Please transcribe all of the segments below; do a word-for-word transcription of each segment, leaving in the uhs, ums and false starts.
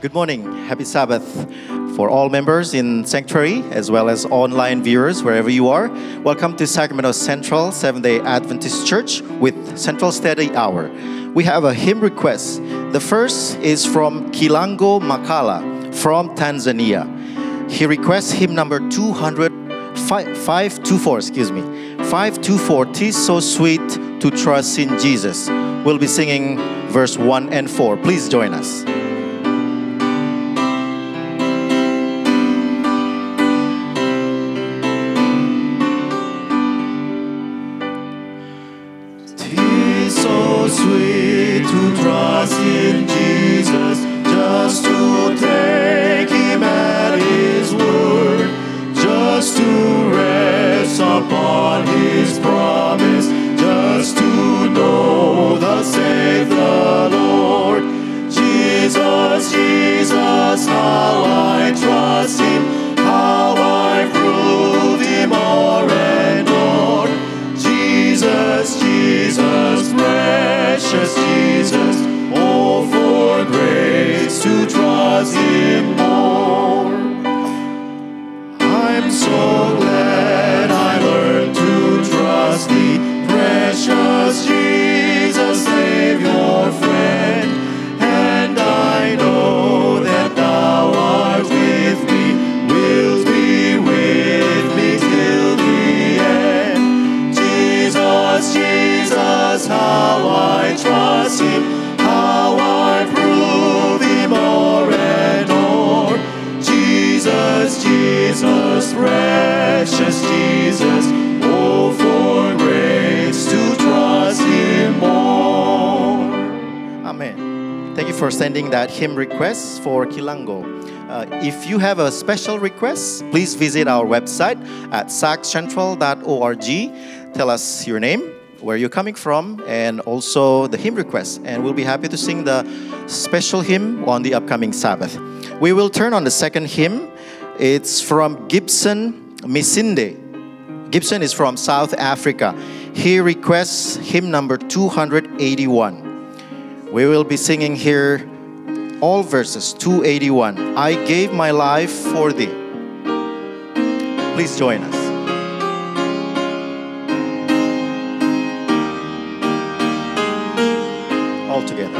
Good morning. Happy Sabbath for all members in Sanctuary as well as online viewers wherever you are. Welcome to Sacramento Central Seventh-day Adventist Church with Central Study Hour. We have a hymn request. The first is from Kilango Makala from Tanzania. He requests hymn number two hundred, five twenty-four, excuse me. five twenty-four, "'Tis so sweet to trust in Jesus." We'll be singing verse one and four. Please join us. Sweet to trust in Jesus, just to take Him at His word, just to rest upon His promise, just to know thus saith the Lord. Jesus, Jesus, how I trust Him, how I prove Him more and more. Jesus, Jesus, precious Jesus, oh, for grace to trust Him more. I'm so glad I learned to trust Thee, precious Jesus, Savior, friend. And I know that Thou art with me, wilt be with me till the end. Jesus, Jesus, how I trust Him, how I prove Him more and more. Jesus, Jesus, precious Jesus, oh, for grace to trust Him more. Amen. Thank you for sending that hymn request for Kilango. Uh, if you have a special request, please visit our website at sac central dot org. Tell us your name, where you're coming from, and also the hymn request. And we'll be happy to sing the special hymn on the upcoming Sabbath. We will turn on the second hymn. It's from Gibson Misinde. Gibson is from South Africa. He requests hymn number two hundred eighty-one. We will be singing here all verses, two eighty-one. "I gave my life for Thee." Please join us. All together.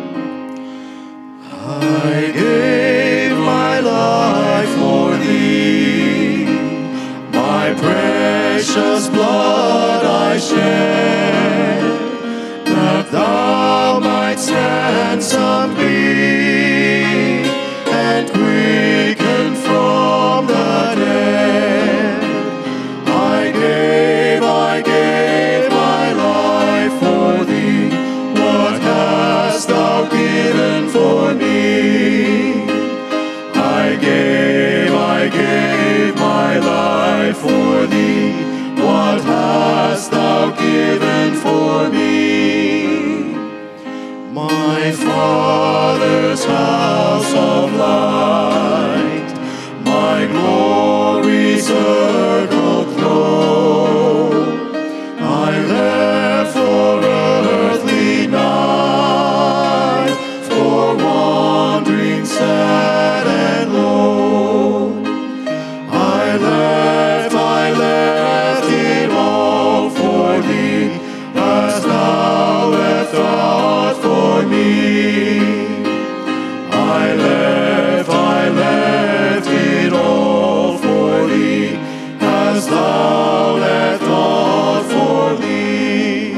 I gave my life for Thee, my precious blood I shed, that Thou mightst ransom me and quicken from the dead. I gave, I gave my life for Thee. What hast Thou given for me? I gave, I gave my life for Thee. What hast Thou given for me? My Father's house of light, my glory's eternal throne, I left for earthly night, for wandering sad and lone. I left, I left it all for Thee, as Thou hast thought for me. I left, I left it all for Thee, as Thou hast thought for me.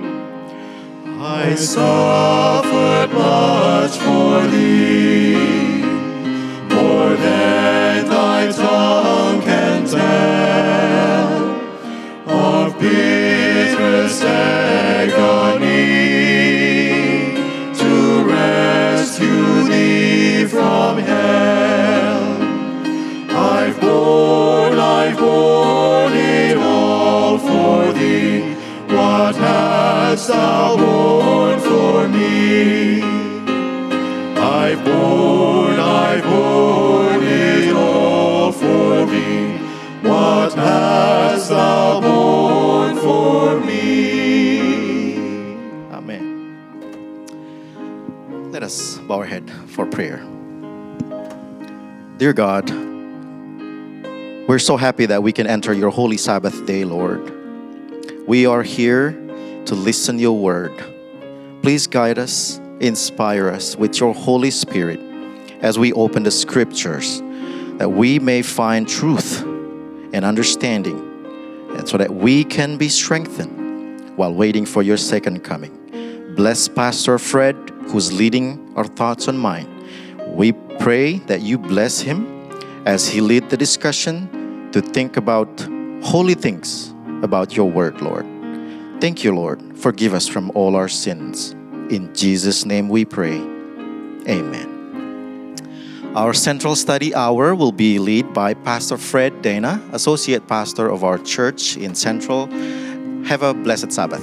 I suffered much for Thee, more than Thy tongue can tell, of bitterest agony, to rescue Thee from hell. I've borne, I've borne it all for Thee. What hast Thou borne for me? I've borne, I've borne it all for Thee. What hast Thou borne for me? Amen. Let us bow our head for prayer. Dear God, we're so happy that we can enter your holy Sabbath day, Lord. We are here to listen to your word. Please guide us, inspire us with your Holy Spirit as we open the scriptures, that we may find truth and understanding, and so that we can be strengthened while waiting for your second coming. Bless Pastor Fred, who's leading our thoughts on mine. We pray that you bless him as he lead the discussion to think about holy things about your word, Lord. Thank you, Lord. Forgive us from all our sins. In Jesus' name we pray. Amen. Our Central Study Hour will be led by Pastor Fred Dana, Associate Pastor of our church in Central. Have a blessed Sabbath.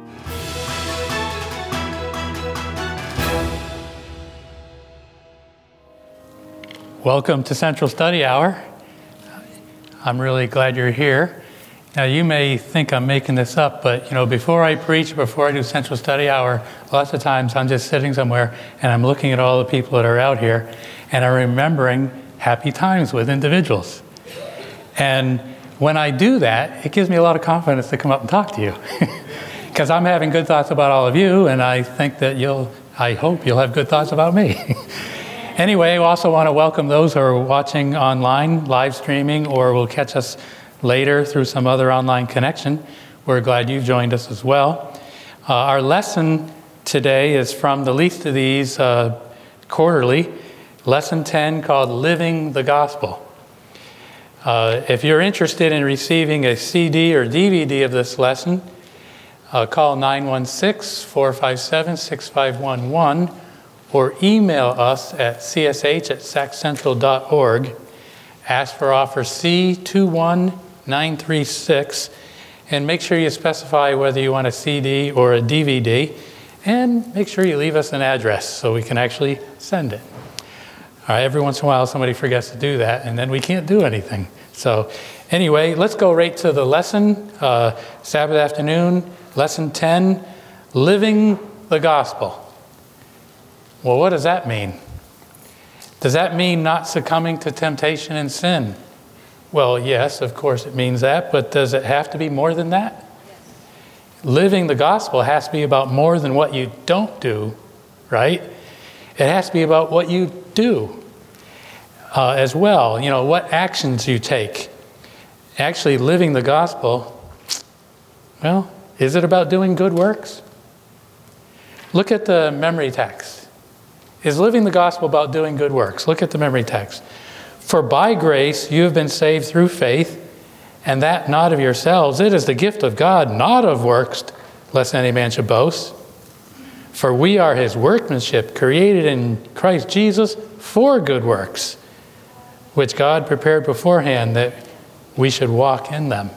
Welcome to Central Study Hour. I'm really glad you're here. Now, you may think I'm making this up, but, you know, before I preach, before I do Central Study Hour, lots of times I'm just sitting somewhere and I'm looking at all the people that are out here and I'm remembering happy times with individuals. And when I do that, it gives me a lot of confidence to come up and talk to you. Because I'm having good thoughts about all of you, and I think that you'll, I hope you'll have good thoughts about me. Anyway, I also want to welcome those who are watching online, live streaming, or will catch us later through some other online connection. We're glad you've joined us as well. Uh, our lesson today is from the least of these uh, quarterly, lesson ten, called Living the Gospel. Uh, if you're interested in receiving a C D or D V D of this lesson, uh, call nine one six, four five seven, six five one one or email us at c s h at sac central dot org. Ask for offer C two one nine three six, and make sure you specify whether you want a C D or a D V D, and make sure you leave us an address so we can actually send it. All right, every once in a while somebody forgets to do that, and then we can't do anything. So anyway, let's go right to the lesson. Uh, Sabbath afternoon, lesson ten, Living the Gospel. Well, what does that mean? Does that mean not succumbing to temptation and sin? Well, yes, of course it means that, but does it have to be more than that? Yes. Living the gospel has to be about more than what you don't do, right? It has to be about what you do uh, as well. You know, what actions you take. Actually, living the gospel, well, is it about doing good works? Look at the memory text. Is living the gospel about doing good works? Look at the memory text. For by grace you have been saved through faith, and that not of yourselves. It is the gift of God, not of works, lest any man should boast. For we are his workmanship, created in Christ Jesus for good works, which God prepared beforehand that we should walk in them.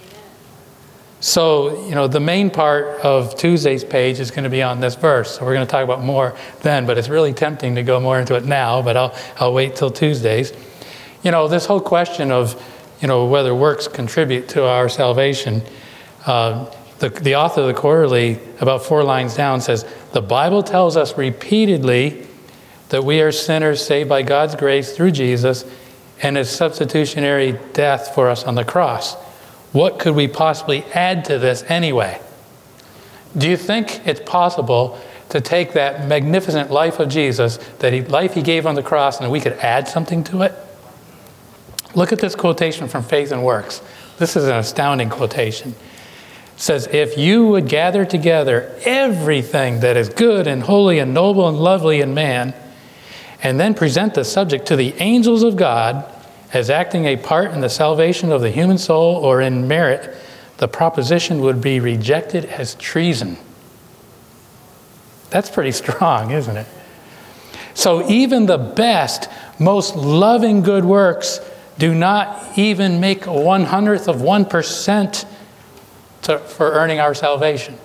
So, you know, the main part of Tuesday's page is going to be on this verse. So we're going to talk about more then, but it's really tempting to go more into it now, but I'll, I'll wait till Tuesdays. You know, this whole question of, you know, whether works contribute to our salvation, uh, the, the author of the quarterly, about four lines down, says, the Bible tells us repeatedly that we are sinners saved by God's grace through Jesus and his substitutionary death for us on the cross. What could we possibly add to this anyway? Do you think it's possible to take that magnificent life of Jesus, that he, life he gave on the cross, and we could add something to it? Look at this quotation from Faith and Works. This is an astounding quotation. It says, if you would gather together everything that is good and holy and noble and lovely in man, and then present the subject to the angels of God as acting a part in the salvation of the human soul or in merit, the proposition would be rejected as treason. That's pretty strong, isn't it? So even the best, most loving good works do not even make a one hundredth of one percent to, for earning our salvation.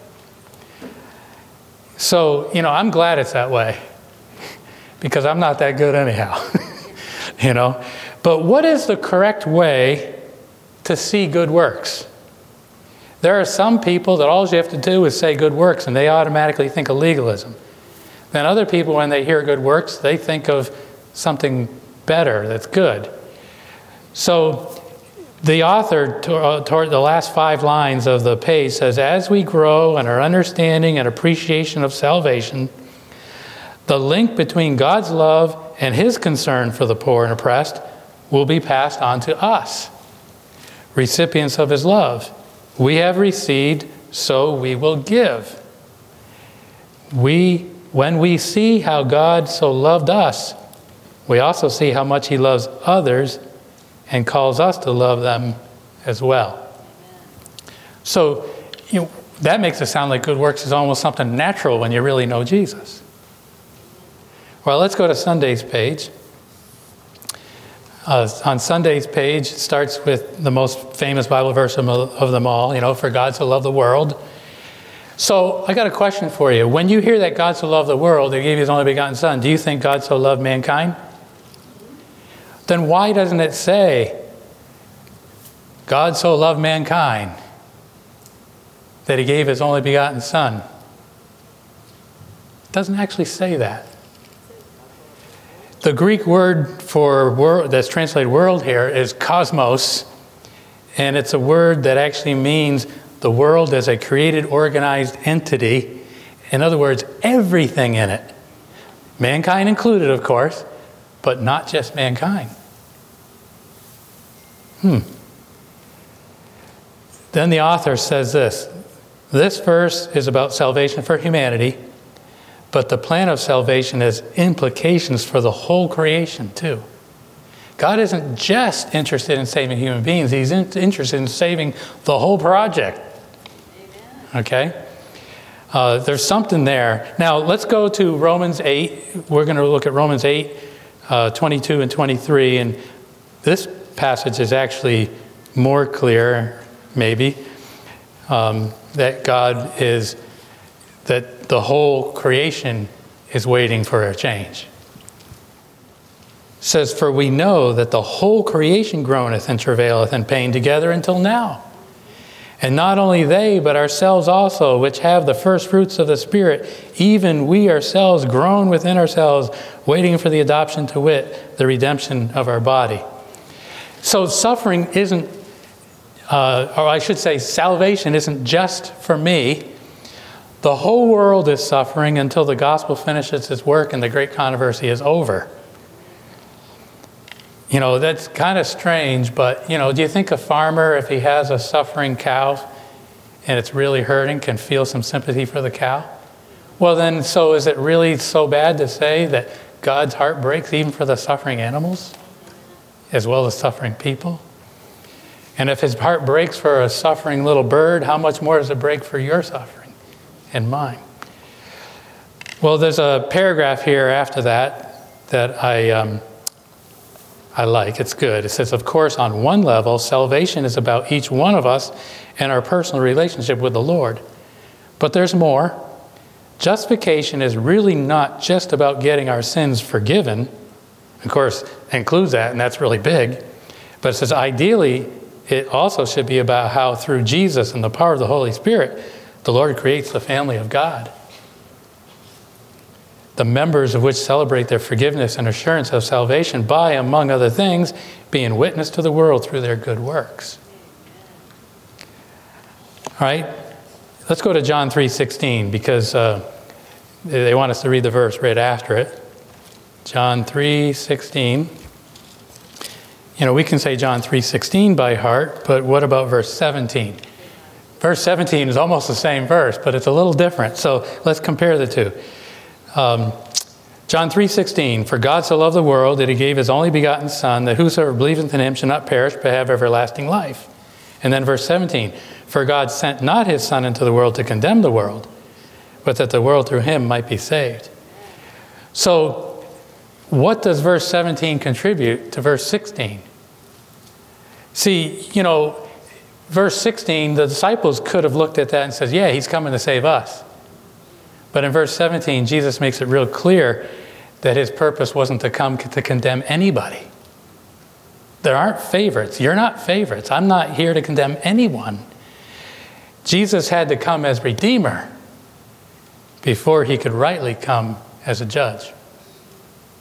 So, you know, I'm glad it's that way because I'm not that good anyhow, you know. But what is the correct way to see good works? There are some people that all you have to do is say good works and they automatically think of legalism. Then other people, when they hear good works, they think of something better, that's good. So the author, toward the last five lines of the page, says, as we grow in our understanding and appreciation of salvation, the link between God's love and his concern for the poor and oppressed will be passed on to us, recipients of his love. We have received, so we will give. We, when we see how God so loved us, we also see how much he loves others and calls us to love them as well. So, you know, that makes it sound like good works is almost something natural when you really know Jesus. Well, let's go to Sunday's page. Uh, on Sunday's page, it starts with the most famous Bible verse of, of them all, you know, for God so loved the world. So I got a question for you. When you hear that God so loved the world, he gave his only begotten Son, do you think God so loved mankind? Then why doesn't it say, God so loved mankind that he gave his only begotten Son? It doesn't actually say that. The Greek word for world that's translated world here is cosmos, and it's a word that actually means the world as a created, organized entity. In other words, everything in it. Mankind included, of course, but not just mankind. Hmm. Then the author says this. This verse is about salvation for humanity, but the plan of salvation has implications for the whole creation too. God isn't just interested in saving human beings. He's in, interested in saving the whole project. Okay? Uh, there's something there. Now, let's go to Romans eight. We're going to look at Romans eight, uh, twenty-two and twenty-three. And this passage is actually more clear, maybe, um, that God is, that the whole creation is waiting for a change. It says, for we know that the whole creation groaneth and travaileth in pain together until now. And not only they, but ourselves also, which have the first fruits of the Spirit, even we ourselves groan within ourselves, waiting for the adoption, to wit, the redemption of our body. So suffering isn't, uh, or I should say salvation isn't just for me. The whole world is suffering until the gospel finishes its work and the great controversy is over. You know, that's kind of strange, but, you know, do you think a farmer, if he has a suffering cow and it's really hurting, can feel some sympathy for the cow? Well, then, so is it really so bad to say that God's heart breaks even for the suffering animals as well as suffering people? And if his heart breaks for a suffering little bird, how much more does it break for your suffering and mine? Well, there's a paragraph here after that that I... Um, I like. It's good. It says, of course, on one level, salvation is about each one of us and our personal relationship with the Lord. But there's more. Justification is really not just about getting our sins forgiven. Of course, it includes that, and that's really big. But it says, ideally, it also should be about how through Jesus and the power of the Holy Spirit, the Lord creates the family of God, the members of which celebrate their forgiveness and assurance of salvation by, among other things, being witness to the world through their good works. All right, let's go to John three sixteen, because uh, they want us to read the verse right after it. John three sixteen. You know, we can say John three sixteen by heart, but what about verse seventeen? Verse seventeen is almost the same verse, but it's a little different. So let's compare the two. Um, John three sixteen, for God so loved the world that he gave his only begotten Son, that whosoever believeth in him shall not perish but have everlasting life. And then verse seventeen, for God sent not his Son into the world to condemn the world, but that the world through him might be saved. So what does verse seventeen contribute to verse sixteen? See, you know, verse sixteen, the disciples could have looked at that and said, yeah, he's coming to save us. But in verse seventeen, Jesus makes it real clear that his purpose wasn't to come to condemn anybody. There aren't favorites. You're not favorites. I'm not here to condemn anyone. Jesus had to come as Redeemer before he could rightly come as a judge.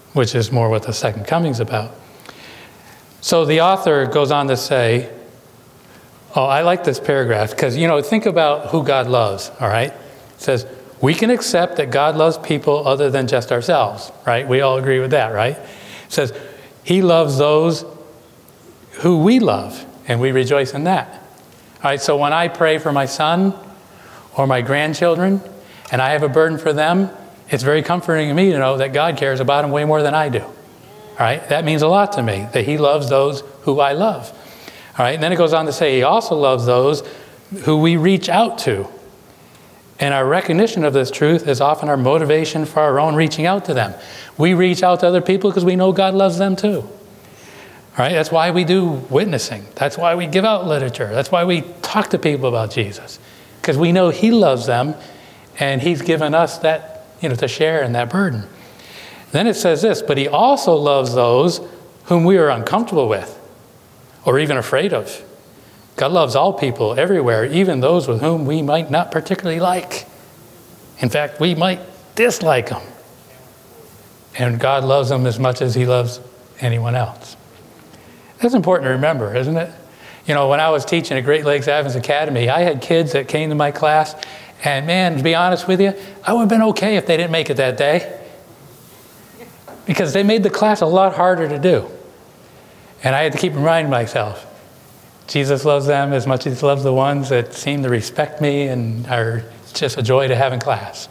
which is more what the second coming's about. So the author goes on to say, oh, I like this paragraph because, you know, think about who God loves, all right? It says, we can accept that God loves people other than just ourselves, right? We all agree with that, right? It says, he loves those who we love, and we rejoice in that. All right, so when I pray for my son or my grandchildren, and I have a burden for them, it's very comforting to me to know that God cares about them way more than I do. All right, that means a lot to me, that he loves those who I love. All right, and then it goes on to say he also loves those who we reach out to. And our recognition of this truth is often our motivation for our own reaching out to them. We reach out to other people because we know God loves them too. All right, that's why we do witnessing. That's why we give out literature. That's why we talk to people about Jesus. Because we know he loves them and he's given us that, you know, to share in that burden. Then it says this, but he also loves those whom we are uncomfortable with or even afraid of. God loves all people everywhere, even those with whom we might not particularly like. In fact, we might dislike them. And God loves them as much as he loves anyone else. That's important to remember, isn't it? You know, when I was teaching at Great Lakes Adventist Academy, I had kids that came to my class, and man, to be honest with you, I would have been okay if they didn't make it that day. Because they made the class a lot harder to do. And I had to keep reminding myself, Jesus loves them as much as he loves the ones that seem to respect me and are just a joy to have in class.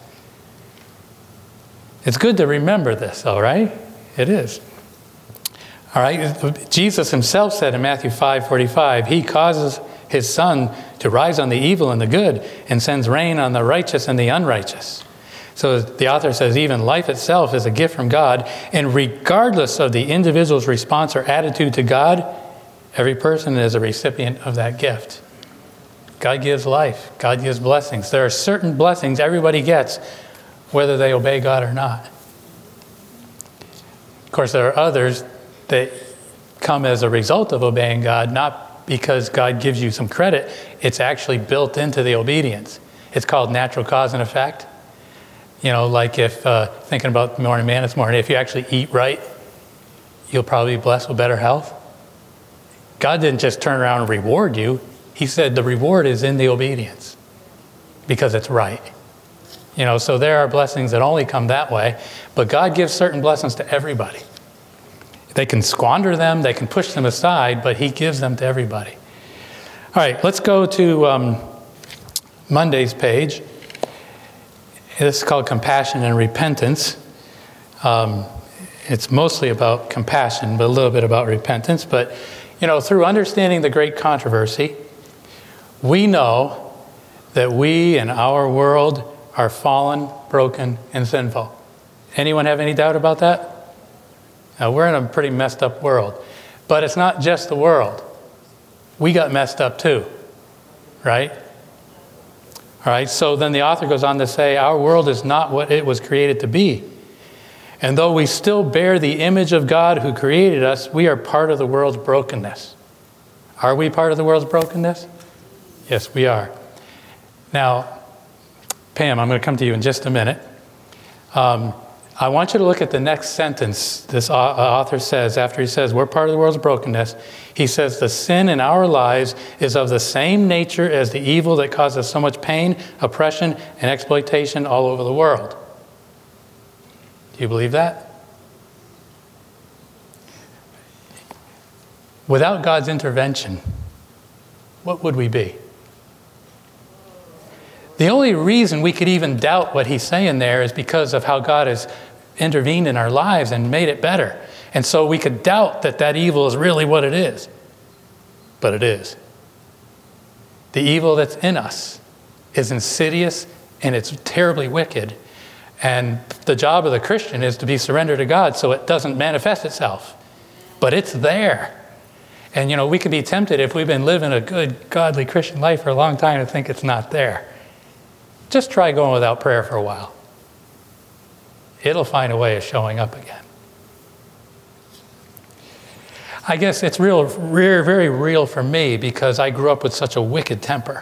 It's good to remember this, though, right? It is. All right, Jesus himself said in Matthew five forty-five, he causes his sun to rise on the evil and the good and sends rain on the righteous and the unrighteous. So the author says even life itself is a gift from God, and regardless of the individual's response or attitude to God, every person is a recipient of that gift. God gives life. God gives blessings. There are certain blessings everybody gets, whether they obey God or not. Of course, there are others that come as a result of obeying God, not because God gives you some credit. It's actually built into the obedience. It's called natural cause and effect. You know, like if, uh, thinking about morning man this morning, if you actually eat right, you'll probably be blessed with better health. God didn't just turn around and reward you. He said the reward is in the obedience because it's right. You know, so there are blessings that only come that way, but God gives certain blessings to everybody. They can squander them, they can push them aside, but he gives them to everybody. All right, let's go to um, Monday's page. This is called Compassion and Repentance. Um, it's mostly about compassion, but a little bit about repentance. But, you know, through understanding the great controversy, we know that we and our world are fallen, broken, and sinful. Anyone have any doubt about that? Now, we're in a pretty messed up world. But it's not just the world. We got messed up too, right? All right, so then the author goes on to say, our world is not what it was created to be. And though we still bear the image of God who created us, we are part of the world's brokenness. Are we part of the world's brokenness? Yes, we are. Now, Pam, I'm going to come to you in just a minute. Um, I want you to look at the next sentence this author says after he says we're part of the world's brokenness. He says the sin in our lives is of the same nature as the evil that causes so much pain, oppression, and exploitation all over the world. Do you believe that? Without God's intervention, what would we be? The only reason we could even doubt what he's saying there is because of how God has intervened in our lives and made it better. And so we could doubt that that evil is really what it is. But it is. The evil that's in us is insidious and it's terribly wicked. And the job of the Christian is to be surrendered to God so it doesn't manifest itself. But it's there. And, you know, we could be tempted if we've been living a good, godly Christian life for a long time to think it's not there. Just try going without prayer for a while. It'll find a way of showing up again. I guess it's real, very, very real for me because I grew up with such a wicked temper.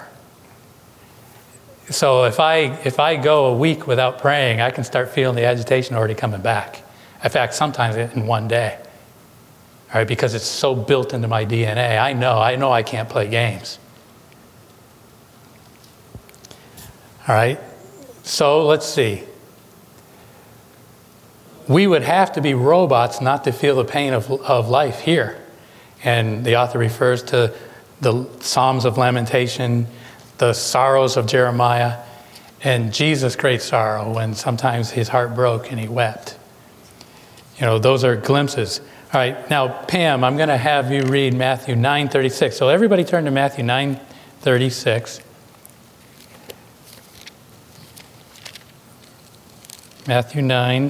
So if I if I go a week without praying, I can start feeling the agitation already coming back. In fact, sometimes in one day. All right, because it's so built into my D N A. I know, I know I can't play games. All right, so let's see. We would have to be robots not to feel the pain of, of life here. And the author refers to the Psalms of Lamentation, the sorrows of Jeremiah, and Jesus' great sorrow when sometimes his heart broke and he wept. You know, those are glimpses. All right, now, Pam, I'm going to have you read Matthew nine thirty-six. So everybody turn to Matthew nine thirty-six. Matthew nine,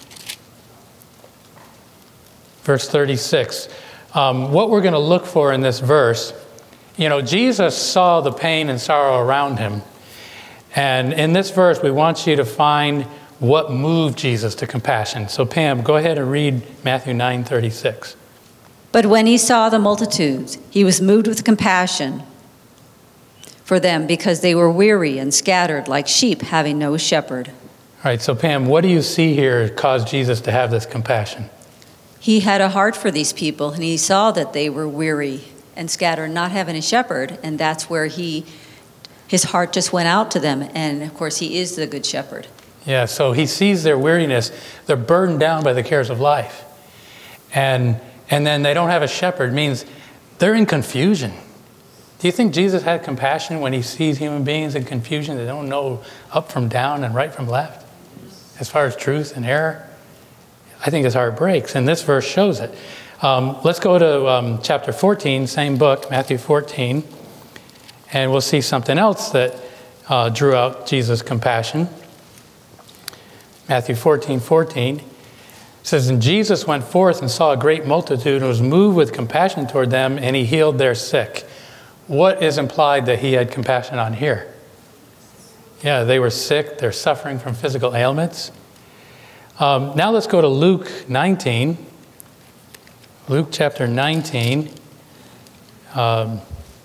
verse thirty-six. Um, what we're going to look for in this verse, you know, Jesus saw the pain and sorrow around him. And in this verse, we want you to find what moved Jesus to compassion. So Pam, go ahead and read Matthew nine thirty-six. But when he saw the multitudes, he was moved with compassion for them because they were weary and scattered like sheep having no shepherd. All right, so Pam, what do you see here caused Jesus to have this compassion? He had a heart for these people, and he saw that they were weary and scattered, not having a shepherd, and that's where he, his heart just went out to them. And of course, he is the good shepherd. Yeah, so he sees their weariness. They're burdened down by the cares of life. And, and then they don't have a shepherd, means they're in confusion. Do you think Jesus had compassion when he sees human beings in confusion? They don't know up from down and right from left as far as truth and error? I think his heart breaks, and this verse shows it. Um, let's go to um, chapter fourteen, same book, Matthew fourteen, and we'll see something else that uh, drew out Jesus' compassion. Matthew fourteen, fourteen says, and Jesus went forth and saw a great multitude and was moved with compassion toward them, and he healed their sick. What is implied that he had compassion on here? Yeah, they were sick. They're suffering from physical ailments. Um, now let's go to Luke nineteen. Luke chapter nineteen, um,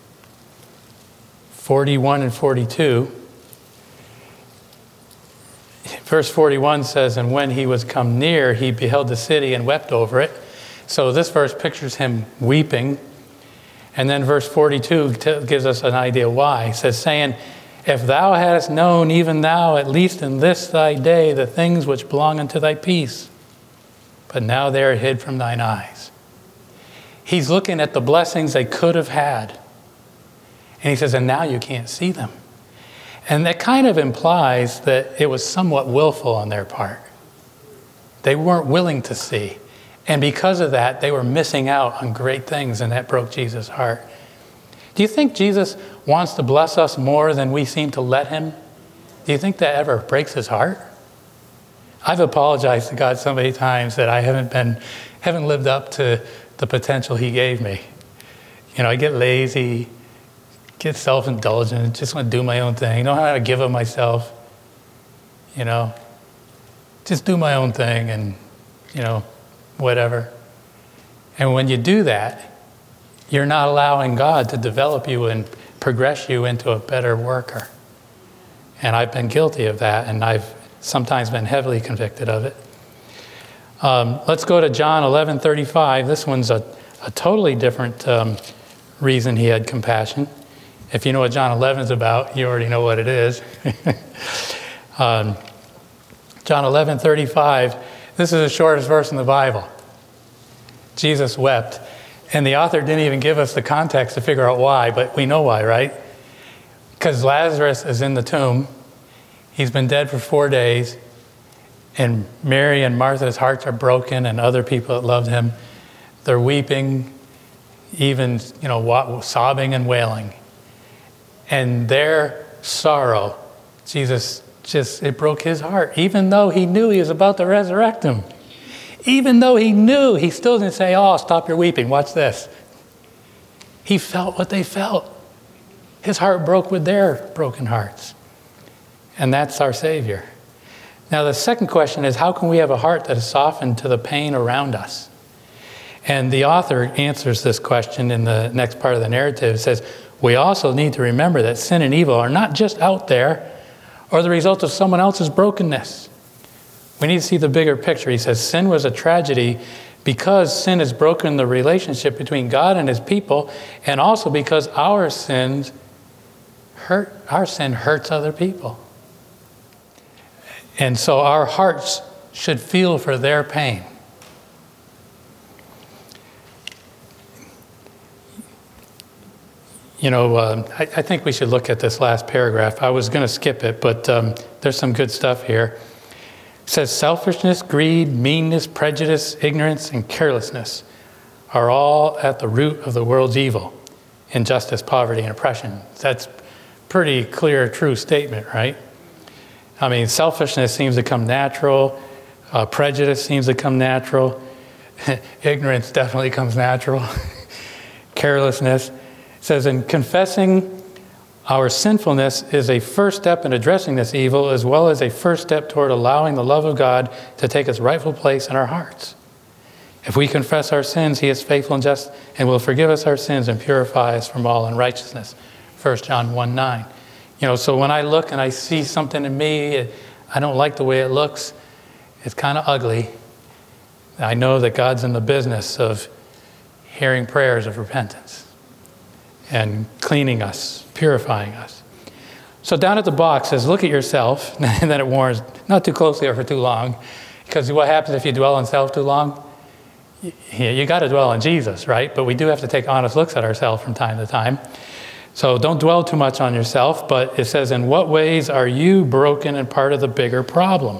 forty-one and forty-two. Verse forty-one says, and when he was come near, he beheld the city and wept over it. So this verse pictures him weeping. And then verse forty-two t- gives us an idea why. It says, saying, if thou hadst known, even thou, at least in this thy day, the things which belong unto thy peace, but now they are hid from thine eyes. He's looking at the blessings they could have had. And he says, and now you can't see them. And that kind of implies that it was somewhat willful on their part. They weren't willing to see. And because of that, they were missing out on great things, and that broke Jesus' heart. Do you think Jesus wants to bless us more than we seem to let him? Do you think that ever breaks his heart? I've apologized to God so many times that I haven't been, haven't lived up to the potential he gave me. You know, I get lazy, get self-indulgent, just want to do my own thing, know how to give of myself, you know, just do my own thing and, you know, whatever. And when you do that, you're not allowing God to develop you and progress you into a better worker. And I've been guilty of that, and I've sometimes been heavily convicted of it. Um, let's go to John eleven thirty-five. This one's a, a totally different um, reason he had compassion. If you know what John eleven is about, you already know what it is. um, John eleven thirty-five, this is the shortest verse in the Bible. Jesus wept. And the author didn't even give us the context to figure out why, but we know why, right? Because Lazarus is in the tomb. He's been dead for four days. And Mary and Martha's hearts are broken, and other people that loved him, they're weeping, even, you know, sobbing and wailing. And their sorrow, Jesus just, it broke his heart, even though he knew he was about to resurrect him. Even though he knew, he still didn't say, oh, stop your weeping, watch this. He felt what they felt. His heart broke with their broken hearts. And that's our Savior. Now, the second question is, how can we have a heart that is softened to the pain around us? And the author answers this question in the next part of the narrative. It says, we also need to remember that sin and evil are not just out there or the result of someone else's brokenness. We need to see the bigger picture. He says sin was a tragedy because sin has broken the relationship between God and his people, and also because our sins hurt, our sin hurts other people. And so our hearts should feel for their pain. You know, uh, I, I think we should look at this last paragraph. I was going to skip it, but um, there's some good stuff here. It says, selfishness, greed, meanness, prejudice, ignorance, and carelessness are all at the root of the world's evil. Injustice, poverty, and oppression. That's pretty clear, true statement, right? I mean, selfishness seems to come natural. Uh, prejudice seems to come natural. Ignorance definitely comes natural. Carelessness. It says, in confessing our sinfulness is a first step in addressing this evil, as well as a first step toward allowing the love of God to take its rightful place in our hearts. If we confess our sins, he is faithful and just and will forgive us our sins and purify us from all unrighteousness. First John one nine. You know, so when I look and I see something in me, I don't like the way it looks, it's kind of ugly, I know that God's in the business of hearing prayers of repentance and cleaning us, purifying us. So down at the box says, look at yourself, and then it warns, not too closely or for too long, because what happens if you dwell on self too long? You, you got to dwell on Jesus, right? But we do have to take honest looks at ourselves from time to time. So don't dwell too much on yourself, but it says, in what ways are you broken and part of the bigger problem?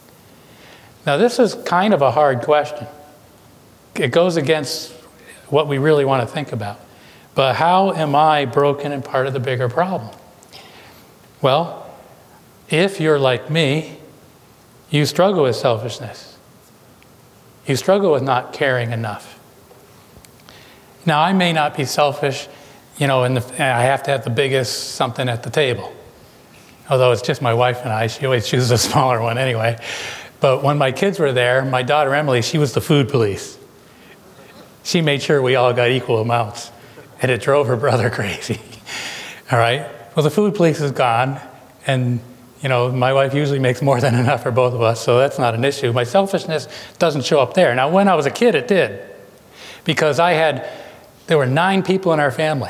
Now this is kind of a hard question. It goes against what we really want to think about. But how am I broken and part of the bigger problem? Well, if you're like me, you struggle with selfishness. You struggle with not caring enough. Now, I may not be selfish, you know, and I have to have the biggest something at the table. Although it's just my wife and I, she always chooses a smaller one anyway. But when my kids were there, my daughter Emily, she was the food police. She made sure we all got equal amounts. And it drove her brother crazy. All right? Well, the food police is gone. And, you know, my wife usually makes more than enough for both of us, so that's not an issue. My selfishness doesn't show up there. Now, when I was a kid, it did. Because I had, there were nine people in our family.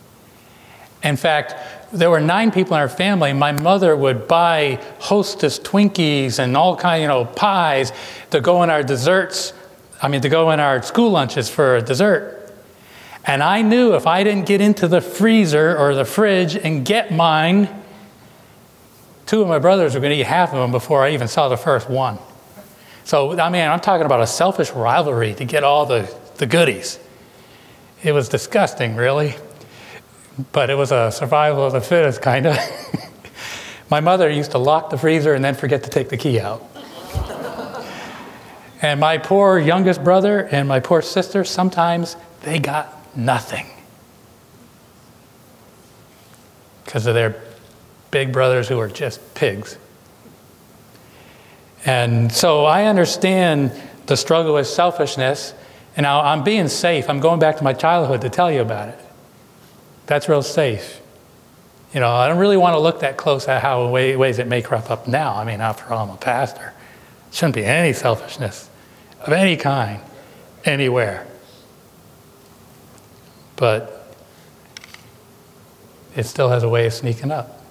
In fact, there were nine people in our family. My mother would buy Hostess Twinkies and all kind, you know, pies to go in our desserts. I mean, to go in our school lunches for dessert. And I knew if I didn't get into the freezer or the fridge and get mine, two of my brothers were going to eat half of them before I even saw the first one. So, I mean, I'm talking about a selfish rivalry to get all the, the goodies. It was disgusting, really. But it was a survival of the fittest, kind of. My mother used to lock the freezer and then forget to take the key out. And my poor youngest brother and my poor sister, sometimes they got nothing because of their big brothers who are just pigs. And so I understand the struggle with selfishness. And now I'm being safe. I'm going back to my childhood to tell you about it. That's real safe. You know, I don't really want to look that close at how ways it may crop up now. I mean, after all, I'm a pastor. Shouldn't be any selfishness of any kind anywhere. But it still has a way of sneaking up.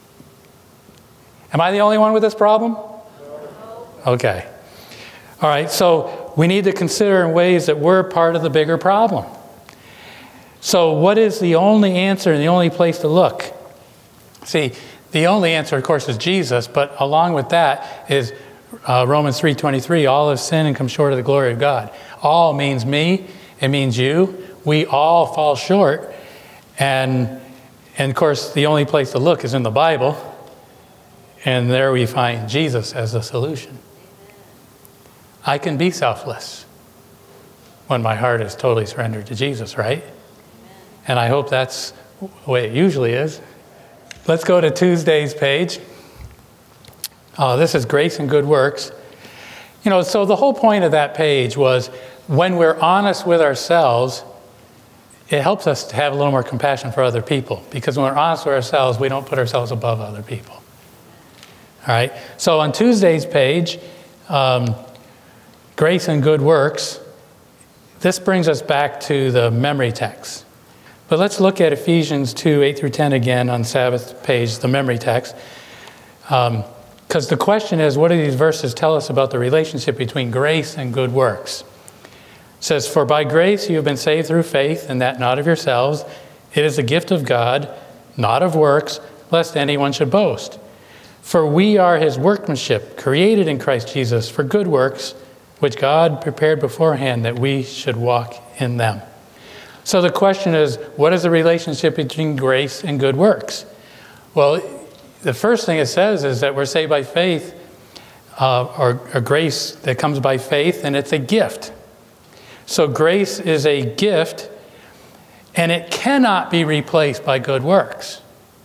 Am I the only one with this problem? Okay. All right, so we need to consider in ways that we're part of the bigger problem. So what is the only answer and the only place to look? See, the only answer, of course, is Jesus, but along with that is uh, Romans three twenty-three, all have sinned and come short of the glory of God. All means me, it means you. We all fall short. And, and of course, the only place to look is in the Bible. And there we find Jesus as the solution. I can be selfless when my heart is totally surrendered to Jesus, right? And I hope that's the way it usually is. Let's go to Tuesday's page. Oh, this is Grace and Good Works. You know, so the whole point of that page was when we're honest with ourselves, it helps us to have a little more compassion for other people. Because when we're honest with ourselves, we don't put ourselves above other people. All right? So on Tuesday's page, um, grace and good works, this brings us back to the memory text. But let's look at Ephesians two, eight through ten again on Sabbath page, the memory text. Um, Because the question is, what do these verses tell us about the relationship between grace and good works? It says, "For by grace you have been saved through faith, and that not of yourselves. It is a gift of God, not of works, lest anyone should boast. For we are his workmanship, created in Christ Jesus for good works, which God prepared beforehand that we should walk in them." So the question is, what is the relationship between grace and good works? Well, the first thing it says is that we're saved by faith, uh, or, or grace that comes by faith, and it's a gift. So grace is a gift, and it cannot be replaced by good works.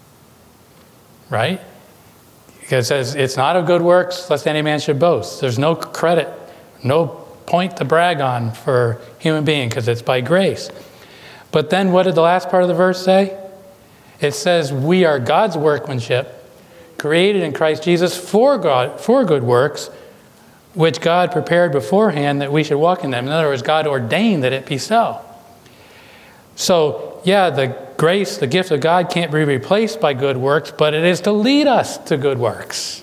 Right? Because it says it's not of good works, lest any man should boast. There's no credit, no point to brag on for human being, because it's by grace. But then what did the last part of the verse say? It says we are God's workmanship, created in Christ Jesus for God, for good works, which God prepared beforehand that we should walk in them. In other words, God ordained that it be so. So, yeah, the grace, the gift of God can't be replaced by good works, but it is to lead us to good works.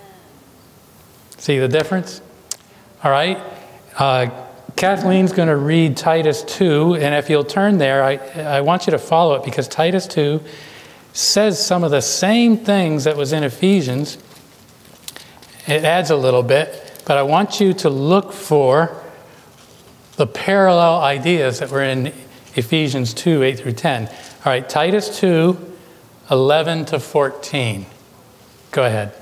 See the difference? All right. Uh, Kathleen's going to read Titus two, and if you'll turn there, I, I want you to follow it, because Titus two says some of the same things that was in Ephesians. It adds a little bit, but I want you to look for the parallel ideas that were in Ephesians two, eight through ten. All right, Titus two, eleven to fourteen. Go ahead.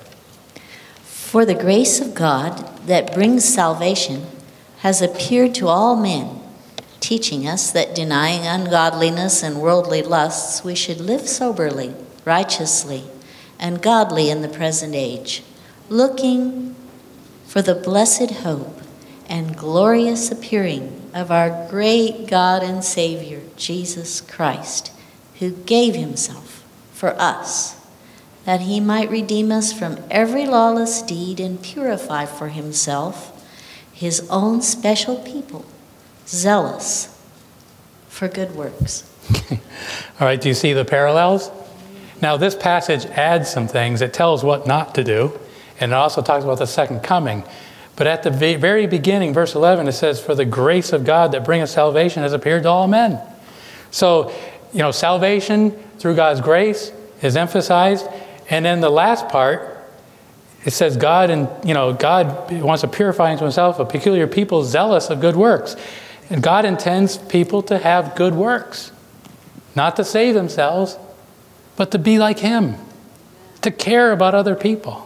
For the grace of God that brings salvation has appeared to all men, teaching us that denying ungodliness and worldly lusts, we should live soberly, righteously, and godly in the present age, looking for the blessed hope and glorious appearing of our great God and Savior, Jesus Christ, who gave himself for us, that he might redeem us from every lawless deed and purify for himself his own special people, zealous for good works. All right, do you see the parallels? Now, this passage adds some things. It tells what not to do, and it also talks about the second coming. But at the very beginning, verse eleven, it says, "For the grace of God that bringeth salvation has appeared to all men." So, you know, salvation through God's grace is emphasized. And then the last part, it says God, and you know, God wants to purify into himself a peculiar people zealous of good works. And God intends people to have good works, not to save themselves, but to be like him, to care about other people.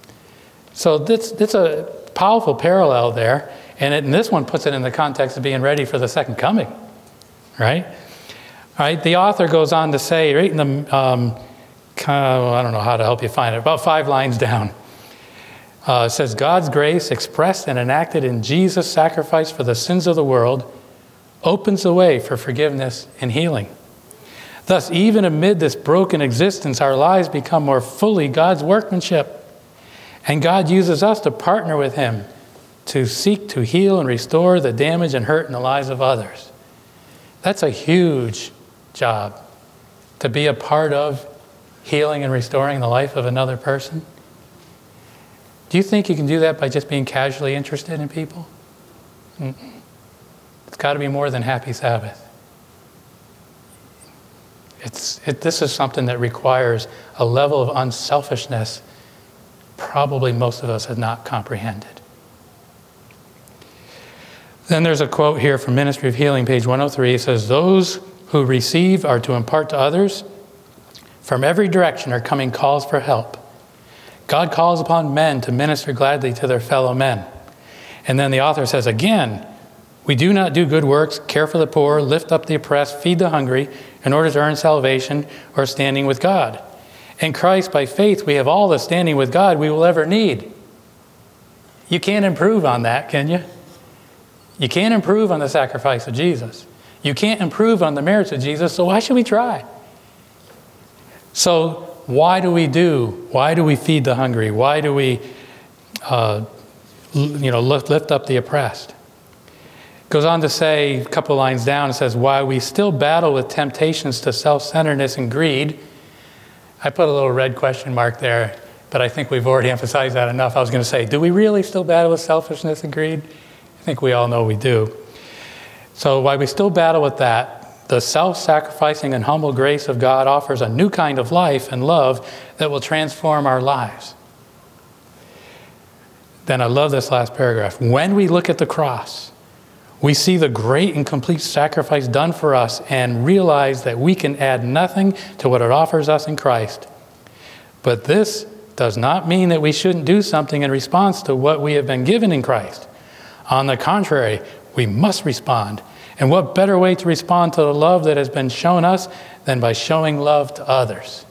So this, this is a powerful parallel there, and, it, and this one puts it in the context of being ready for the second coming, right? All right. The author goes on to say, right in the, um, I don't know how to help you find it, about five lines down. Uh, it says, God's grace expressed and enacted in Jesus' sacrifice for the sins of the world opens the way for forgiveness and healing. Thus, even amid this broken existence, our lives become more fully God's workmanship. And God uses us to partner with him to seek to heal and restore the damage and hurt in the lives of others. That's a huge job, to be a part of healing and restoring the life of another person. Do you think you can do that by just being casually interested in people? Mm-mm. It's got to be more than happy Sabbath. It's, it, this is something that requires a level of unselfishness probably most of us have not comprehended. Then there's a quote here from Ministry of Healing, page one oh three. It says, "Those who receive are to impart to others. From every direction are coming calls for help. God calls upon men to minister gladly to their fellow men." And then the author says, again, "We do not do good works, care for the poor, lift up the oppressed, feed the hungry, in order to earn salvation or standing with God. In Christ, by faith, we have all the standing with God we will ever need." You can't improve on that, can you? You can't improve on the sacrifice of Jesus. You can't improve on the merits of Jesus, so why should we try? So why do we do? Why do we feed the hungry? Why do we uh, you know, lift, lift up the oppressed. Goes on to say, a couple lines down, it says, while we still battle with temptations to self-centeredness and greed. I put a little red question mark there, but I think we've already emphasized that enough. I was going to say, do we really still battle with selfishness and greed? I think we all know we do. So while we still battle with that, the self-sacrificing and humble grace of God offers a new kind of life and love that will transform our lives. Then I love this last paragraph. When we look at the cross, we see the great and complete sacrifice done for us and realize that we can add nothing to what it offers us in Christ. But this does not mean that we shouldn't do something in response to what we have been given in Christ. On the contrary, we must respond. And what better way to respond to the love that has been shown us than by showing love to others?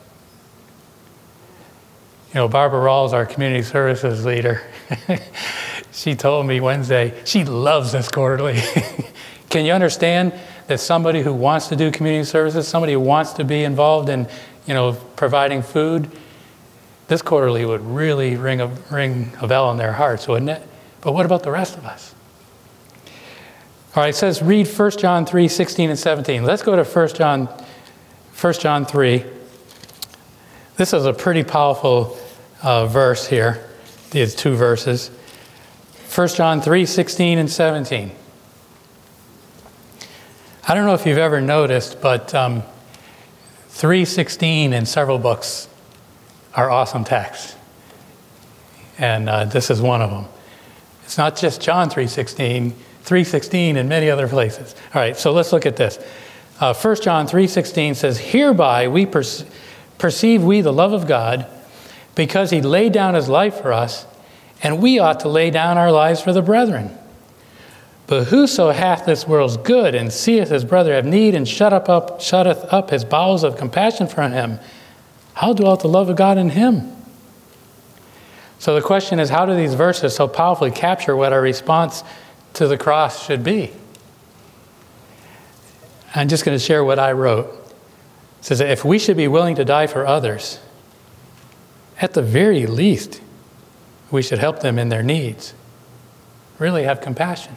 You know, Barbara Rawls, our community services leader, she told me Wednesday, she loves this quarterly. Can you understand that somebody who wants to do community services, somebody who wants to be involved in, you know, providing food, this quarterly would really ring a, ring a bell in their hearts, wouldn't it? But what about the rest of us? All right, it says read First John three, sixteen and seventeen. Let's go to First John, First John three. This is a pretty powerful uh, verse here, these two verses. First John three, sixteen and seventeen. I don't know if you've ever noticed, but um, three sixteen in several books are awesome texts. And uh, this is one of them. It's not just John three sixteen, three sixteen in many other places. All right, so let's look at this. Uh, First John three sixteen says, hereby we perce- perceive we the love of God, because he laid down his life for us, and we ought to lay down our lives for the brethren. But whoso hath this world's good, and seeth his brother have need, and shut up, up, shutteth up his bowels of compassion for him, how dwelt the love of God in him? So the question is, how do these verses so powerfully capture what our response to the cross should be? I'm just going to share what I wrote. It says that if we should be willing to die for others, at the very least, we should help them in their needs. Really have compassion.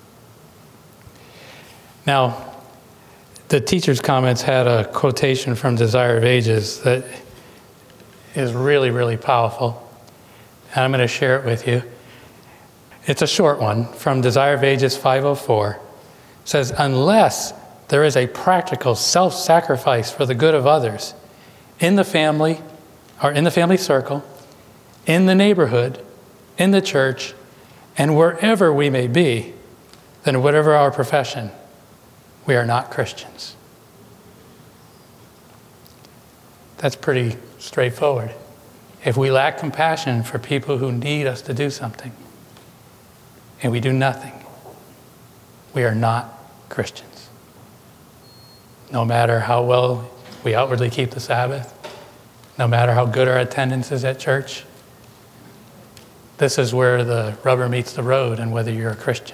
Now, the teacher's comments had a quotation from Desire of Ages that is really, really powerful. And I'm going to share it with you. It's a short one from Desire of Ages five oh four. It says, unless there is a practical self-sacrifice for the good of others in the family, or in the family circle, in the neighborhood, in the church, and wherever we may be, then whatever our profession, we are not Christians. That's pretty straightforward. If we lack compassion for people who need us to do something, and we do nothing, we are not Christians. No matter how well we outwardly keep the Sabbath, no matter how good our attendance is at church, this is where the rubber meets the road and whether you're a Christian.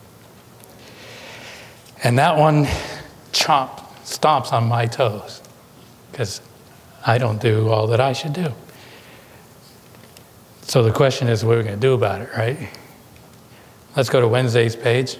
And that one chomp, stomps on my toes, because I don't do all that I should do. So the question is, what are we going to do about it, right? Let's go to Wednesday's page.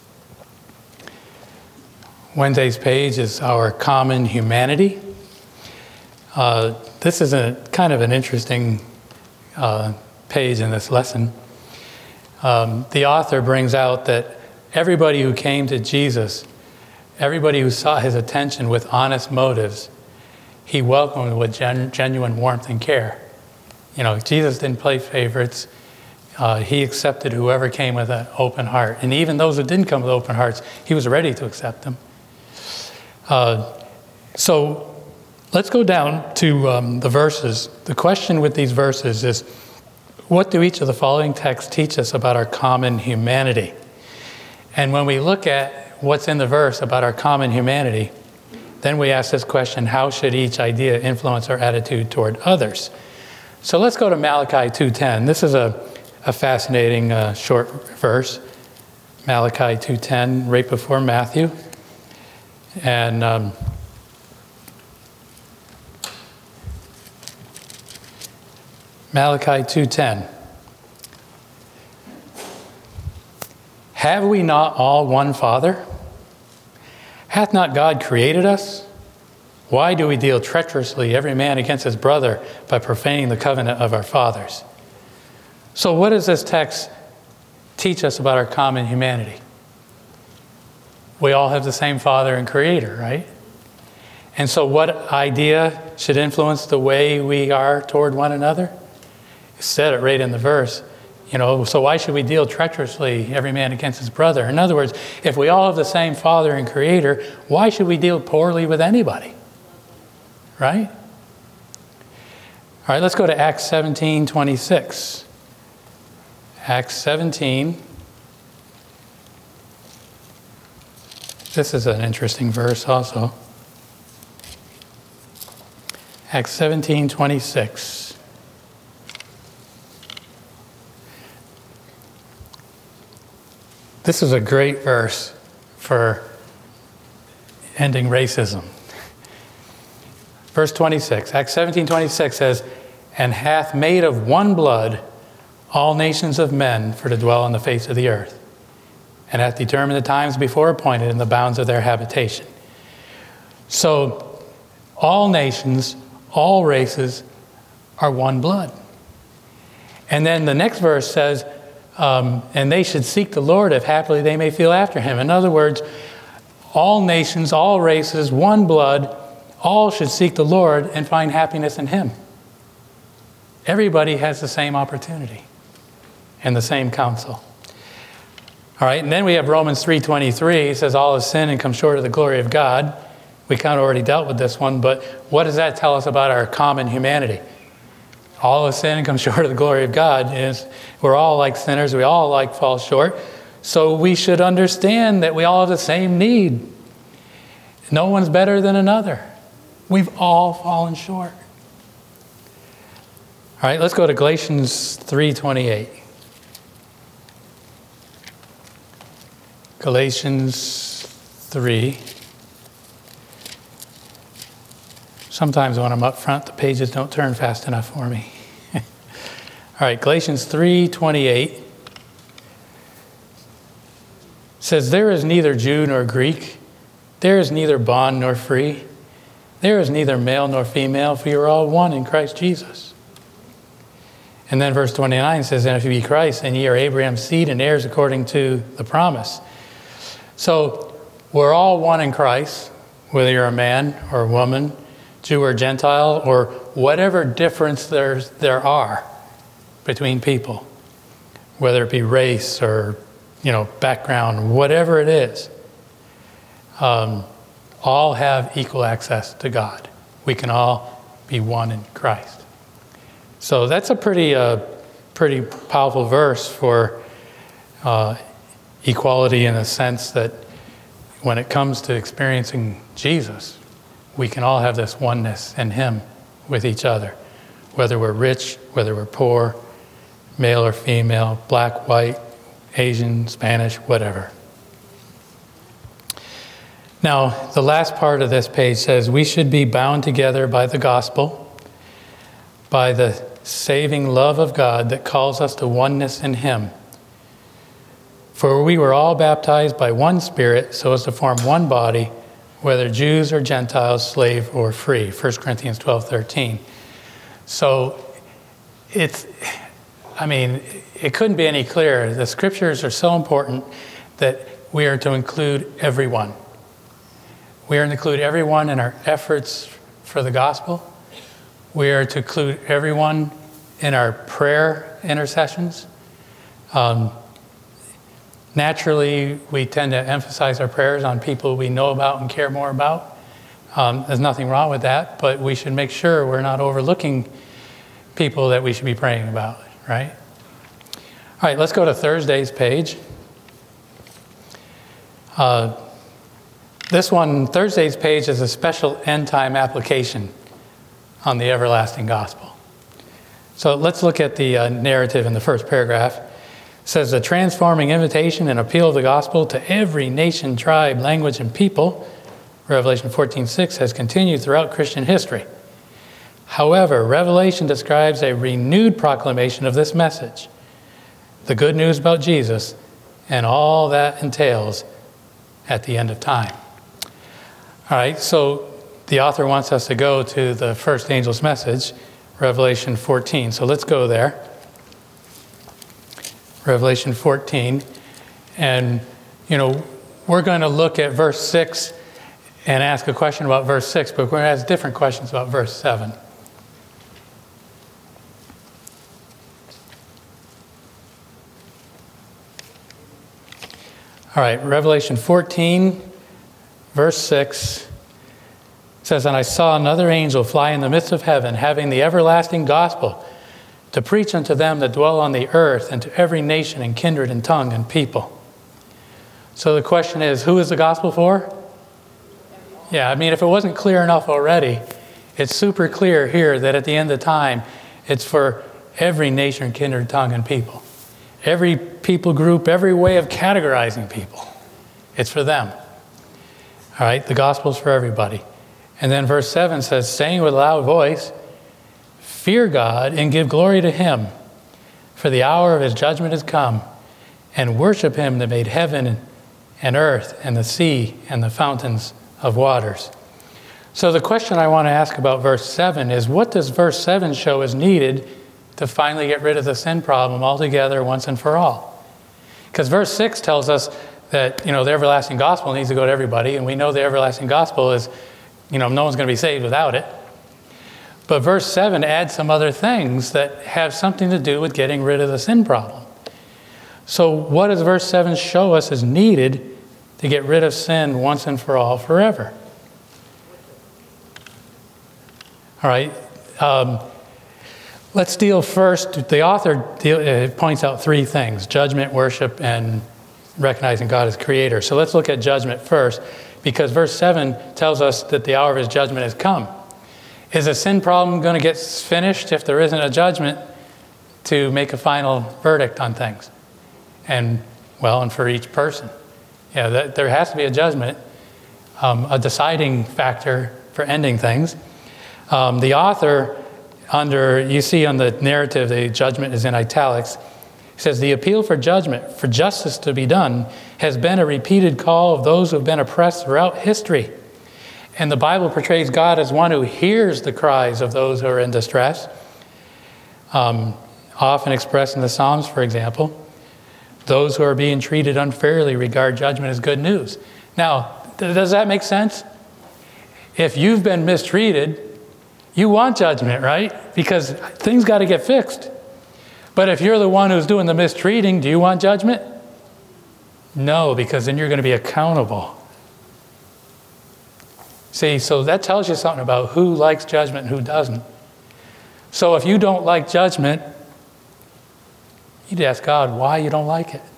Wednesday's page is our common humanity. Uh, this is a kind of an interesting uh, page in this lesson. Um, the author brings out that everybody who came to Jesus, everybody who sought his attention with honest motives, he welcomed with gen- genuine warmth and care. You know, Jesus didn't play favorites. Uh, he accepted whoever came with an open heart. And even those who didn't come with open hearts, he was ready to accept them. Uh, so let's go down to um, the verses. The question with these verses is, what do each of the following texts teach us about our common humanity? And when we look at what's in the verse about our common humanity, then we ask this question, how should each idea influence our attitude toward others? So let's go to Malachi two ten. This is a, a fascinating uh, short verse. Malachi two ten, right before Matthew. And um, Malachi two ten. Have we not all one Father? Hath not God created us? Why do we deal treacherously every man against his brother by profaning the covenant of our fathers? So what does this text teach us about our common humanity? We all have the same Father and Creator, right? And so what idea should influence the way we are toward one another? It said it right in the verse. You know, so why should we deal treacherously every man against his brother? In other words, if we all have the same Father and Creator, why should we deal poorly with anybody? Right? All right, let's go to Acts seventeen twenty-six. Acts seventeen. This is an interesting verse also. Acts seventeen twenty-six. This is a great verse for ending racism. Verse twenty-six, Acts seventeen twenty-six says, and hath made of one blood all nations of men for to dwell on the face of the earth, and hath determined the times before appointed in the bounds of their habitation. So all nations, all races are one blood. And then the next verse says, um, and they should seek the Lord if happily they may feel after him. In other words, all nations, all races, one blood, all should seek the Lord and find happiness in him. Everybody has the same opportunity and the same counsel. All right, and then we have Romans three twenty-three. It says, all have sinned and come short of the glory of God. We kind of already dealt with this one, but what does that tell us about our common humanity? All have sinned and come short of the glory of God. Is we're all like sinners. We all like fall short. So we should understand that we all have the same need. No one's better than another. We've all fallen short. All right, let's go to Galatians three twenty-eight. Galatians three. Sometimes when I'm up front, the pages don't turn fast enough for me. All right, Galatians three twenty-eight says, there is neither Jew nor Greek, there is neither bond nor free, there is neither male nor female, for you are all one in Christ Jesus. And then verse twenty-nine says, and if you be Christ, then ye are Abraham's seed and heirs according to the promise. So we're all one in Christ, whether you're a man or a woman, Jew or Gentile, or whatever difference there's, there are between people, whether it be race or, you know, background, whatever it is. Um, all have equal access to God. We can all be one in Christ. So that's a pretty, uh, pretty powerful verse for uh, equality in the sense that when it comes to experiencing Jesus, we can all have this oneness in him with each other, whether we're rich, whether we're poor, male or female, black, white, Asian, Spanish, whatever. Now, the last part of this page says we should be bound together by the gospel, by the saving love of God that calls us to oneness in him. For we were all baptized by one Spirit so as to form one body, whether Jews or Gentiles, slave or free. First Corinthians twelve thirteen. So it's, I mean, it couldn't be any clearer. The scriptures are so important that we are to include everyone. We are to include everyone in our efforts for the gospel. We are to include everyone in our prayer intercessions. Um, naturally, we tend to emphasize our prayers on people we know about and care more about. Um, there's nothing wrong with that, but we should make sure we're not overlooking people that we should be praying about, right? All right, let's go to Thursday's page. Uh, this one, Thursday's page, is a special end-time application on the everlasting gospel. So let's look at the uh, narrative in the first paragraph. It says, the transforming invitation and appeal of the gospel to every nation, tribe, language, and people, Revelation fourteen six, has continued throughout Christian history. However, Revelation describes a renewed proclamation of this message, the good news about Jesus, and all that entails at the end of time. All right, so the author wants us to go to the first angel's message, Revelation fourteen. So let's go there. Revelation fourteen. And, you know, we're going to look at verse six and ask a question about verse six, but we're going to ask different questions about verse seven. All right, Revelation fourteen, verse six says, "And I saw another angel fly in the midst of heaven, having the everlasting gospel, to preach unto them that dwell on the earth, and to every nation and kindred and tongue and people." So the question is, who is the gospel for? Yeah, I mean, if it wasn't clear enough already, it's super clear here that at the end of time, it's for every nation, kindred, tongue, and people. Every people group, every way of categorizing people. It's for them. All right, the gospel's for everybody. And then verse seven says, saying with a loud voice, "Fear God and give glory to him, for the hour of his judgment is come, and worship him that made heaven and earth and the sea and the fountains of waters." So the question I want to ask about verse seven is, what does verse seven show is needed to finally get rid of the sin problem altogether once and for all? Because verse six tells us that, you know, the everlasting gospel needs to go to everybody, and we know the everlasting gospel is, you know, no one's going to be saved without it. But verse seven adds some other things that have something to do with getting rid of the sin problem. So what does verse seven show us is needed to get rid of sin once and for all, forever? All right. Um, let's deal first. The author deal, uh, points out three things: judgment, worship, and recognizing God as creator. So let's look at judgment first, because verse seven tells us that the hour of his judgment has come. Is a sin problem going to get finished if there isn't a judgment to make a final verdict on things? And, well, and for each person. Yeah, that, there has to be a judgment, um, a deciding factor for ending things. Um, the author, under, you see on the narrative, the judgment is in italics. He says, the appeal for judgment, for justice to be done, has been a repeated call of those who have been oppressed throughout history. And the Bible portrays God as one who hears the cries of those who are in distress, um, often expressed in the Psalms, for example. Those who are being treated unfairly regard judgment as good news. Now, th- does that make sense? If you've been mistreated, you want judgment, right? Because things got to get fixed. But if you're the one who's doing the mistreating, do you want judgment? No, because then you're going to be accountable. See, so that tells you something about who likes judgment and who doesn't. So if you don't like judgment, you'd ask God why you don't like it.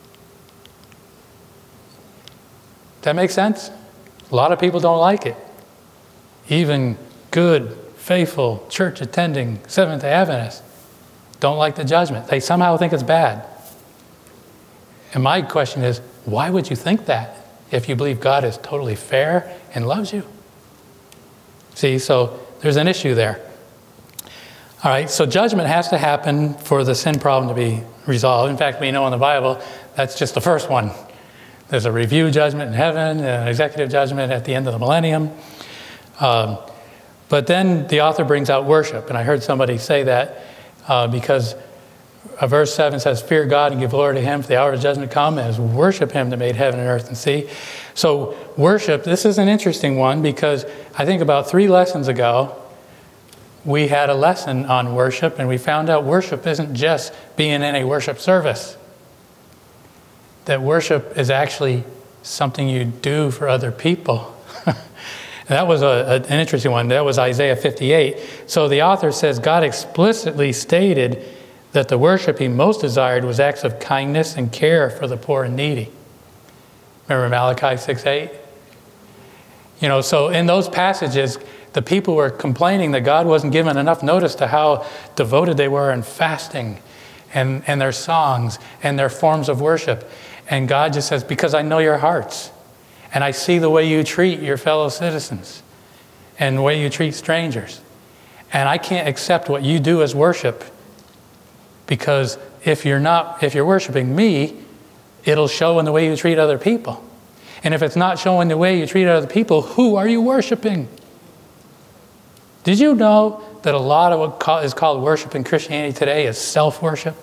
That makes sense? A lot of people don't like it. Even good, faithful, church-attending Seventh-day Adventists don't like the judgment. They somehow think it's bad. And my question is, why would you think that if you believe God is totally fair and loves you? See, so there's an issue there. All right, so judgment has to happen for the sin problem to be resolved. In fact, we know in the Bible, that's just the first one. There's a review judgment in heaven, an executive judgment at the end of the millennium. Um, but then the author brings out worship, and I heard somebody say that uh, because uh, verse seven says, fear God and give glory to him, for the hour of judgment come, and worship him that made heaven and earth and sea. So worship, this is an interesting one, because I think about three lessons ago, we had a lesson on worship, and we found out worship isn't just being in a worship service. That worship is actually something you do for other people. That was a, a, an interesting one. That was Isaiah fifty-eight. So the author says God explicitly stated that the worship he most desired was acts of kindness and care for the poor and needy. Remember Malachi six eight? You know, so in those passages, the people were complaining that God wasn't giving enough notice to how devoted they were in fasting and, and their songs and their forms of worship. And God just says, because I know your hearts, and I see the way you treat your fellow citizens and the way you treat strangers. And I can't accept what you do as worship, because if you're not, if you're worshiping me, it'll show in the way you treat other people. And if it's not showing the way you treat other people, who are you worshiping? Did you know that a lot of what is called worship in Christianity today is self-worship?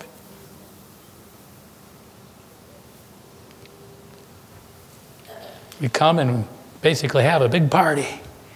We come and basically have a big party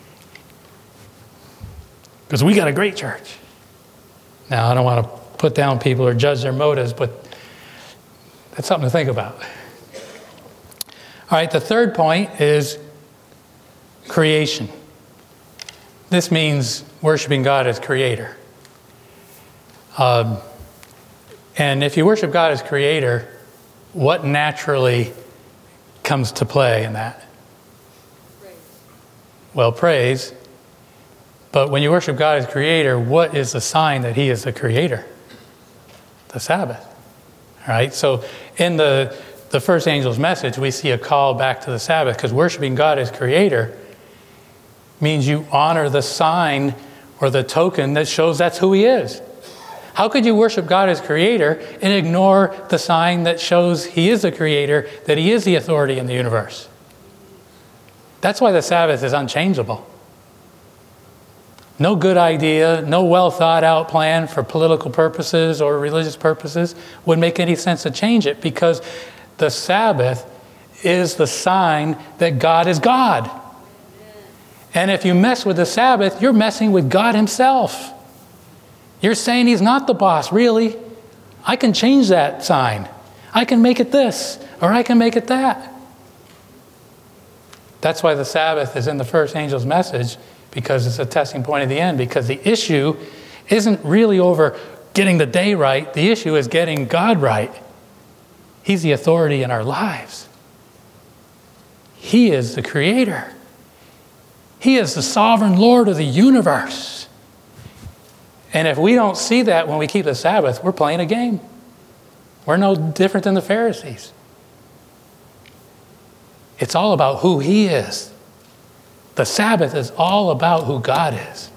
because we got a great church. Now, I don't want to put down people or judge their motives, but that's something to think about. All right, the third point is creation. This means worshiping God as creator. Um, and if you worship God as creator, what naturally comes to play in that? Praise. Well, praise. But when you worship God as creator, what is the sign that he is the creator? The Sabbath. All right, so in the, the first angel's message, we see a call back to the Sabbath, because worshiping God as creator means you honor the sign or the token that shows that's who he is. How could you worship God as creator and ignore the sign that shows he is the creator, that he is the authority in the universe? That's why the Sabbath is unchangeable. No good idea, no well thought out plan for political purposes or religious purposes would make any sense to change it, because the Sabbath is the sign that God is God. And if you mess with the Sabbath, you're messing with God himself. You're saying he's not the boss, really. I can change that sign. I can make it this, or I can make it that. That's why the Sabbath is in the first angel's message, because it's a testing point at the end, because the issue isn't really over getting the day right. The issue is getting God right. He's the authority in our lives. He is the creator. He is the sovereign Lord of the universe. And if we don't see that when we keep the Sabbath, we're playing a game. We're no different than the Pharisees. It's all about who he is. The Sabbath is all about who God is.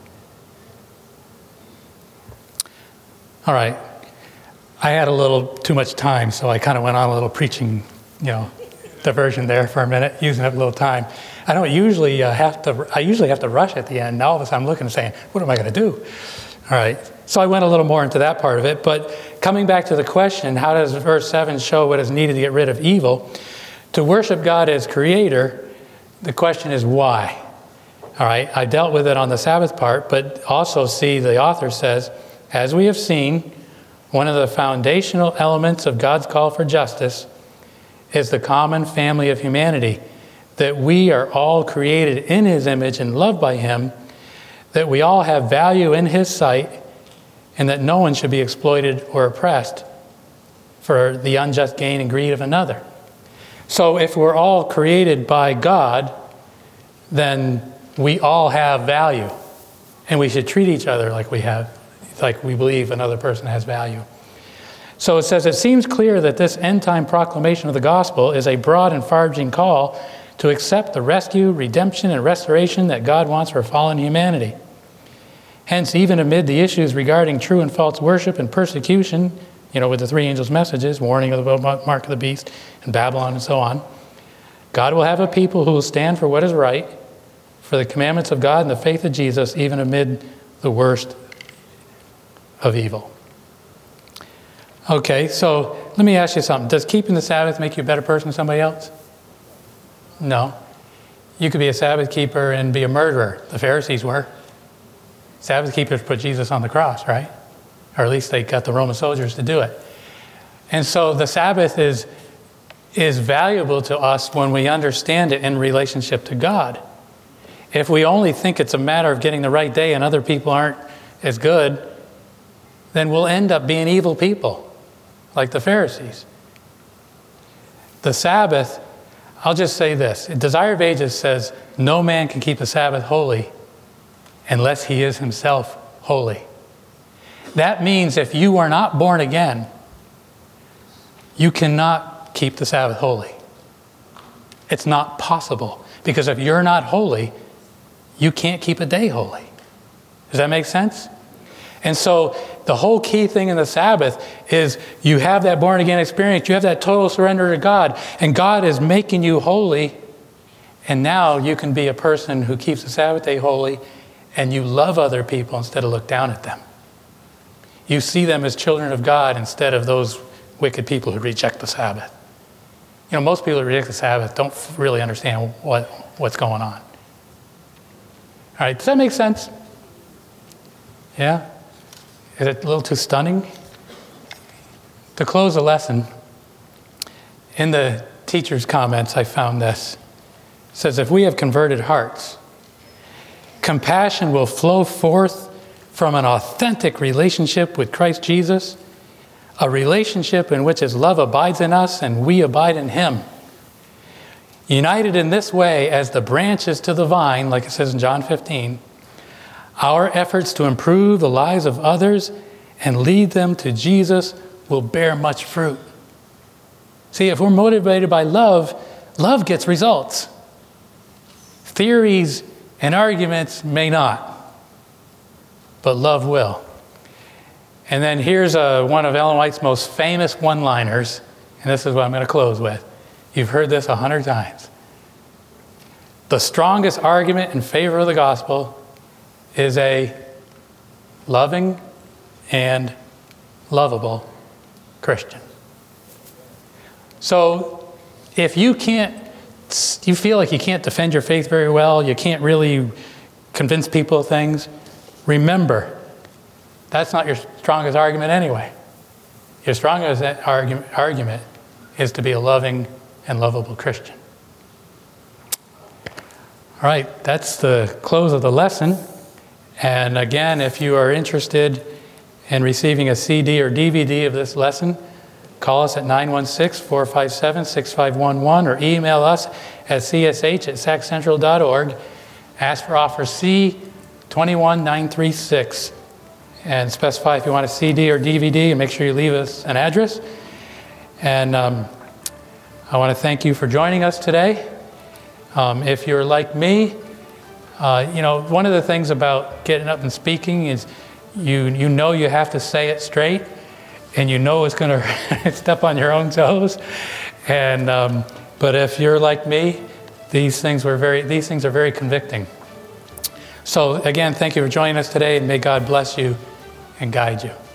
All right. I had a little too much time, so I kind of went on a little preaching, you know, diversion there for a minute, using up a little time. I don't usually uh, have to, I usually have to rush at the end. Now all of a sudden I'm looking and saying, what am I going to do? All right. So I went a little more into that part of it. But coming back to the question, how does verse seven show what is needed to get rid of evil? To worship God as creator, the question is why? All right. I dealt with it on the Sabbath part, but also see the author says, as we have seen, one of the foundational elements of God's call for justice is the common family of humanity, that we are all created in his image and loved by him, that we all have value in his sight, and that no one should be exploited or oppressed for the unjust gain and greed of another. So if we're all created by God, then we all have value, and we should treat each other like we have, like we believe another person has value. So it says, it seems clear that this end-time proclamation of the gospel is a broad and far-reaching call to accept the rescue, redemption, and restoration that God wants for fallen humanity. Hence, even amid the issues regarding true and false worship and persecution, you know, with the three angels' messages, warning of the mark of the beast, and Babylon, and so on, God will have a people who will stand for what is right, for the commandments of God and the faith of Jesus, even amid the worst of evil. Okay, so let me ask you something. Does keeping the Sabbath make you a better person than somebody else? No. You could be a Sabbath keeper and be a murderer. The Pharisees were. Sabbath keepers put Jesus on the cross, right? Or at least they got the Roman soldiers to do it. And so the Sabbath is, is valuable to us when we understand it in relationship to God. If we only think it's a matter of getting the right day and other people aren't as good, then we'll end up being evil people, like the Pharisees. The Sabbath, I'll just say this. Desire of Ages says, no man can keep the Sabbath holy unless he is himself holy. That means if you are not born again, you cannot keep the Sabbath holy. It's not possible. Because if you're not holy, you can't keep a day holy. Does that make sense? And so the whole key thing in the Sabbath is you have that born again experience. You have that total surrender to God. And God is making you holy. And now you can be a person who keeps the Sabbath day holy, and you love other people instead of look down at them. You see them as children of God instead of those wicked people who reject the Sabbath. You know, most people who reject the Sabbath don't really understand what, what's going on. All right, does that make sense? Yeah? Is it a little too stunning? To close the lesson, in the teacher's comments, I found this. It says, if we have converted hearts, compassion will flow forth from an authentic relationship with Christ Jesus, a relationship in which his love abides in us and we abide in him. United in this way as the branches to the vine, like it says in John fifteen, our efforts to improve the lives of others and lead them to Jesus will bear much fruit. See, if we're motivated by love, love gets results. Theories and arguments may not, but love will. And then here's a, one of Ellen White's most famous one-liners, and this is what I'm going to close with. You've heard this a hundred times. The strongest argument in favor of the gospel is a loving and lovable Christian. So if you can't, you feel like you can't defend your faith very well, you can't really convince people of things, remember, that's not your strongest argument anyway. Your strongest argument, argument is to be a loving and lovable Christian. All right, that's the close of the lesson. And again, if you are interested in receiving a C D or D V D of this lesson, call us at nine one six, four five seven, six five one one or email us at c s h at sac central dot org. Ask for offer C two one nine three six. And specify if you want a C D or D V D, and make sure you leave us an address. And um, I want to thank you for joining us today. Um, if you're like me, uh, you know, one of the things about getting up and speaking is you you know you have to say it straight, and you know it's going to step on your own toes. And um, but if you're like me, these things were very these things are very convicting. So again, thank you for joining us today, and may God bless you and guide you.